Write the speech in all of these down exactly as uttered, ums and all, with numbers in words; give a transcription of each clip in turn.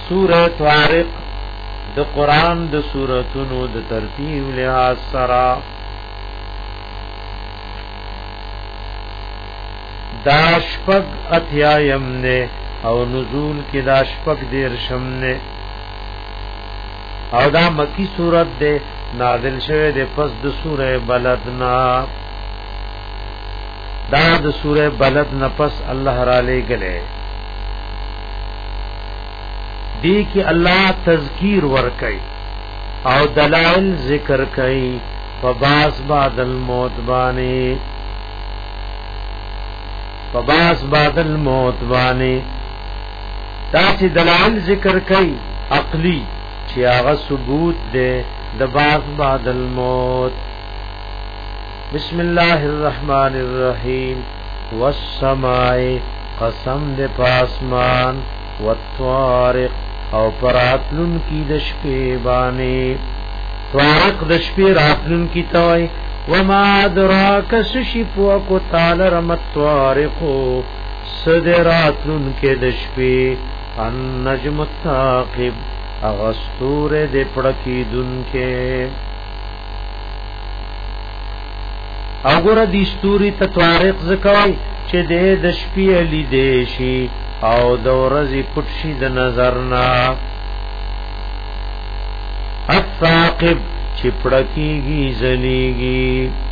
سورہ طارق د قران د سوراتونو د ترتیب لحاظ سره داشپگ اتیایم نے او نزول کی داشپگ دیر شم نے او دا مکی صورت دے نازل شوه دے پس د سورہ بلدنا دا د سورہ بلد نه پس الله را لے گلے دی کی اللہ تذکیر ور کئی او دلائل ذکر کئی فباس بعد الموت بانے فباس بعد الموت بانے تاسی دلائل ذکر کئی عقلی چی آغا ثبوت دے دباس بعد الموت بسم اللہ الرحمن الرحیم والسماء قسم دے پاسمان والطارق او پراتلن کی دشپے بانے طارق دشپے راتلن کی توئی وما ادراک سشپوکو تال رمت طارقو صدراتلن کے دشپے النجم التاقب اغسطور دے پڑکی دن کے اگر دیستوری تطوارق زکوئی چه دے دشپی علی دیشی او دورزی پٹشی د نظرنا الثاقب چپڑکیگی زلیگی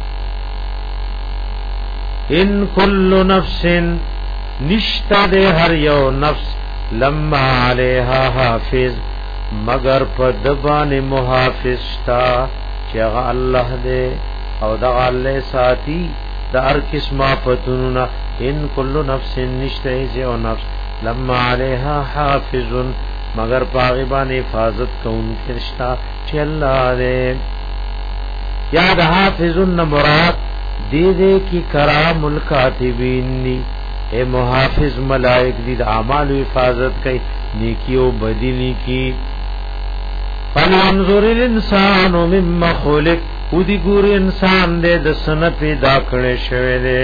ان کل نفس نشتا دے ہر یو نفس لما علیہا حافظ مگر پدبان محافظ تا چغا اللہ دے او دغا اللہ ساتی دا ار قسمہ پتنونا ان کل نفس نشتا ایزی او نفس لما علیہا حافظ مگر پاغبان حفاظت کون کرشتا چی اللہ دے یاد حافظ مراد دے دے کی کرام الکاتبین نی اے محافظ ملائک دی دا اعمال و حفاظت کئی نیکی و بدی نیکی فلانظر الانسان مما خلق او دی گور انسان دے دسن پیدا کرنے شوے دے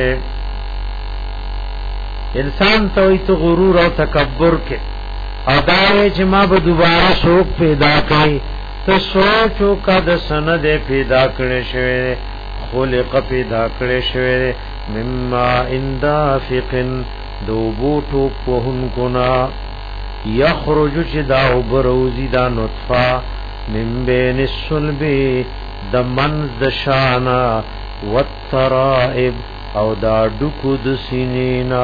انسان توئی تو غرور او تکبر کے او داوے چھ ما با دوبارہ سوک پیدا کئی تو سوچو کا دسن دے پیدا کرنے شوے دے خلق پیدا کرنے شوے دے مما اندافقن دو بوٹو پوہن کنا یخرجو چھ داو بروزی دا نطفہ من بین السلبی دا منز دشانا والترائب او دا ڈکو دسینینا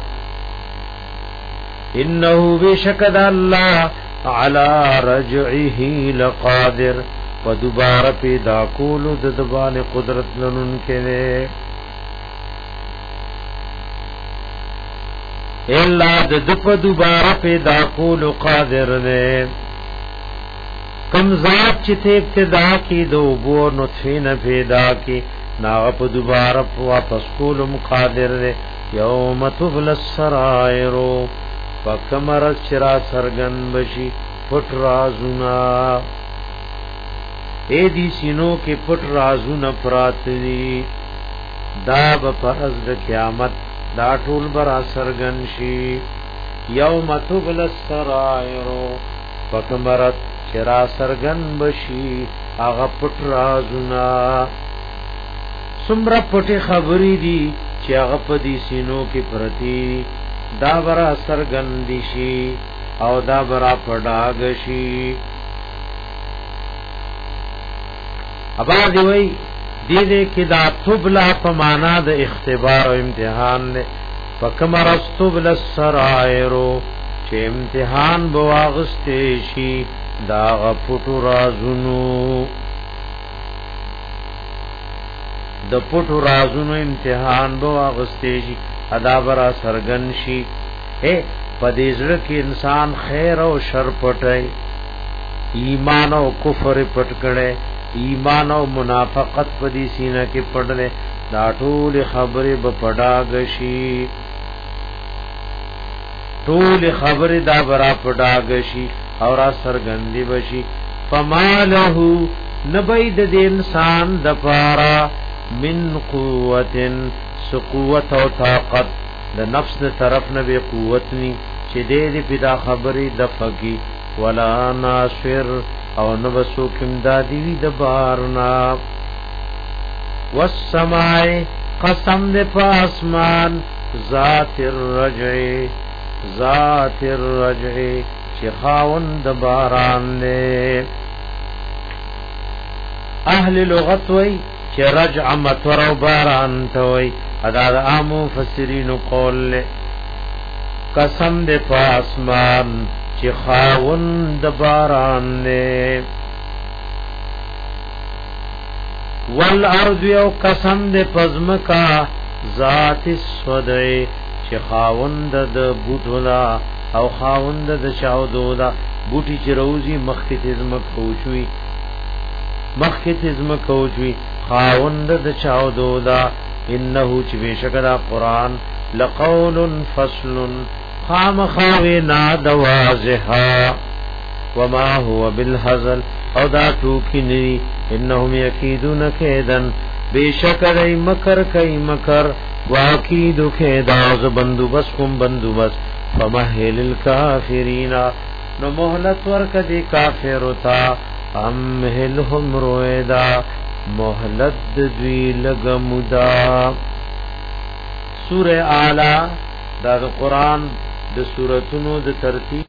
انہو بشکد اللہ علی رجعه لقادر و دوبارہ پیدا کولو ددبان قدرت لنن کے لئے اللہ ددپ دوبارہ پیدا کولو قادر لئے کم ذات چتے ابتدا کی دو بو نطفین پیدا کی ناغپ دوبارہ واپس کولم قادر دے یوم تبل السرائرو فکمرت چرا سرگن بشی پٹ رازونا اے دی سینو کے پٹ رازونا پرات دی دا بپرز دا قیامت دا ټول برا سرگن شی یوم تبل السرائرو فکمرت چرا سرگن بشی آغا پٹ رازونا سمرا پٹی خبری دی چی آغا پا دی سینو کی پرتی دا برا سرگن دی شی او دا برا پڑاگ شی ابا دیوئی دی دے کی دا تبلا پمانا دا اختبار و امتحان لے فکمر از تبلا السرائرو چی امتحان بواغستے شی دا غپٹو رازونو د پټو رازونو امتحان بو اغسته شي ادا برا سرګن شي اے پدې زړه کې انسان خیر او شر پټي ایمان او کفر پټ کړي ایمان او منافقت پدې سینه کې پړلې دا ټول خبره به پډاګشي ټول خبره دا برا پډاګشي اور سرګندې بشي فماله نبید د انسان د پارا من قوتن سقوت او طاقت د نفس د طرف نه به قوت ني چې دې دې پیدا خبرې د فقي ولا ناصر او نبسو کم دادی وی دبارنا والسماء قسم دے پاسمان ذات الرجع ذات الرجع چی خاون دباران دے اہل لغت وی چی رجع مطور و باران توی اداد آمو فسرین قول لے قسم دے پاسمان چی خاون دباران دے والارض یو قسم دے پزمکا ذات الصدع چی خاوند د بوټولا او خاوند د چاودولا بوټی چې روزي مخکې تزم کوچوي مخکې تزم کوچوي خاوند د چاودولا انه چې بشکره قران لقول فصل خامخاونا دوازها وما هو بالهزل او دا ټوکینی انهم یکیدون کیدن بیشکرای مکر کای مکر واکیدو کیدا ز بندوبس کوم بندوبس فمهل الکافرین نو مهلت ورک دی کافر تا امهلهم رویدا مهلت دوی لګمدا سوره اعلی دا قرآن د سوراتونو د ترتیب